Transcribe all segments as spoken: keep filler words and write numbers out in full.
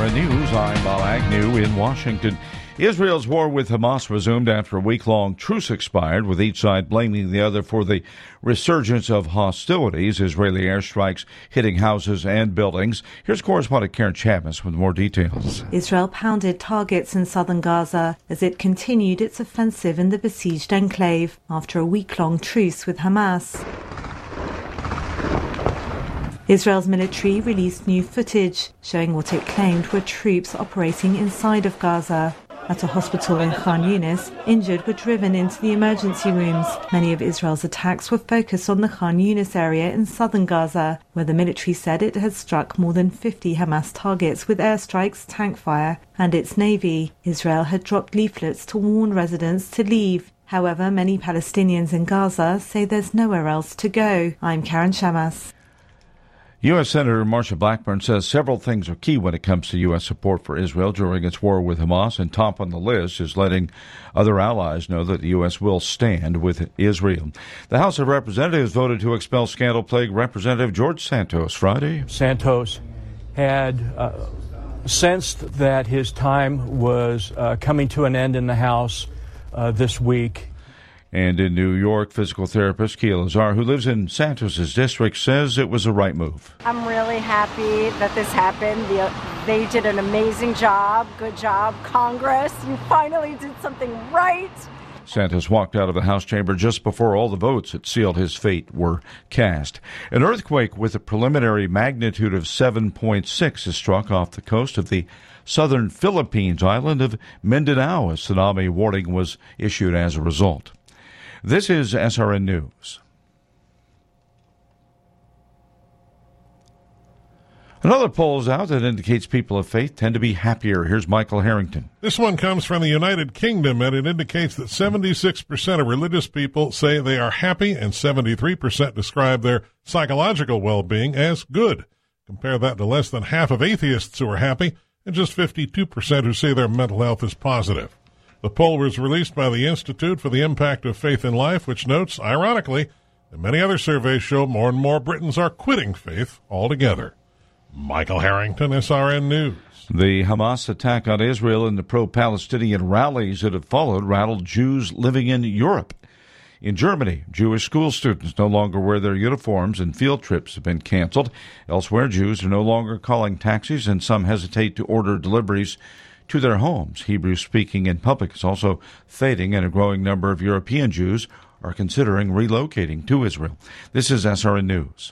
N News, I'm Bob Agnew in Washington. Israel's war with Hamas resumed after a week-long truce expired, with each side blaming the other for the resurgence of hostilities. Israeli airstrikes hitting houses and buildings. Here's correspondent Karen Chapman with more details. Israel pounded targets in southern Gaza as it continued its offensive in the besieged enclave after a week-long truce with Hamas. Israel's military released new footage showing what it claimed were troops operating inside of Gaza. At a hospital in Khan Yunis, injured were driven into the emergency rooms. Many of Israel's attacks were focused on the Khan Yunis area in southern Gaza, where the military said it had struck more than fifty Hamas targets with airstrikes, tank fire, and its navy. Israel had dropped leaflets to warn residents to leave. However, many Palestinians in Gaza say there's nowhere else to go. I'm Karen Shamas. U S. Senator Marsha Blackburn says several things are key when it comes to U S support for Israel during its war with Hamas, and top on the list is letting other allies know that the U S will stand with Israel. The House of Representatives voted to expel scandal-plagued Representative George Santos Friday. Santos had uh, sensed that his time was uh, coming to an end in the House uh, this week. And in New York, physical therapist Kia Lazar, who lives in Santos's district, says it was the right move. I'm really happy that this happened. The, they did an amazing job. Good job, Congress. You finally did something right. Santos walked out of the House chamber just before all the votes that sealed his fate were cast. An earthquake with a preliminary magnitude of seven point six has struck off the coast of the southern Philippines island of Mindanao. A tsunami warning was issued as a result. This is S R N News. Another poll is out that indicates people of faith tend to be happier. Here's Michael Harrington. This one comes from the United Kingdom, and it indicates that seventy-six percent of religious people say they are happy, and seventy-three percent describe their psychological well-being as good. Compare that to less than half of atheists who are happy, and just fifty-two percent who say their mental health is positive. The poll was released by the Institute for the Impact of Faith in Life, which notes, ironically, that many other surveys show more and more Britons are quitting faith altogether. Michael Harrington, S R N News. The Hamas attack on Israel and the pro-Palestinian rallies that have followed rattled Jews living in Europe. In Germany, Jewish school students no longer wear their uniforms and field trips have been canceled. Elsewhere, Jews are no longer calling taxis, and some hesitate to order deliveries to their homes. Hebrew speaking in public is also fading, and a growing number of European Jews are considering relocating to Israel. This is S R N News.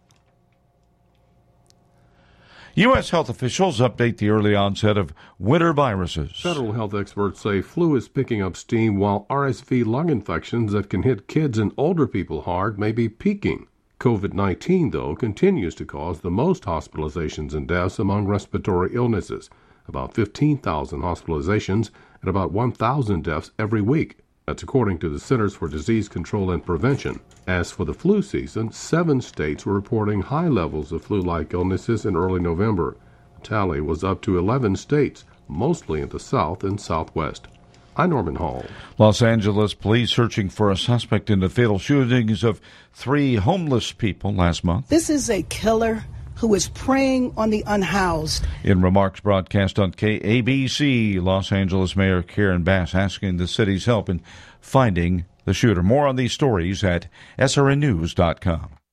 U S health officials update the early onset of winter viruses. Federal health experts say flu is picking up steam, while R S V lung infections that can hit kids and older people hard may be peaking. COVID nineteen, though, continues to cause the most hospitalizations and deaths among respiratory illnesses. About fifteen thousand hospitalizations and about one thousand deaths every week. That's according to the Centers for Disease Control and Prevention. As for the flu season, seven states were reporting high levels of flu-like illnesses in early November. The tally was up to eleven states, mostly in the South and Southwest. I'm Norman Hall. Los Angeles police searching for a suspect in the fatal shootings of three homeless people last month. This is a killer who is preying on the unhoused. In remarks broadcast on K A B C, Los Angeles Mayor Karen Bass asking the city's help in finding the shooter. More on these stories at S R N news dot com.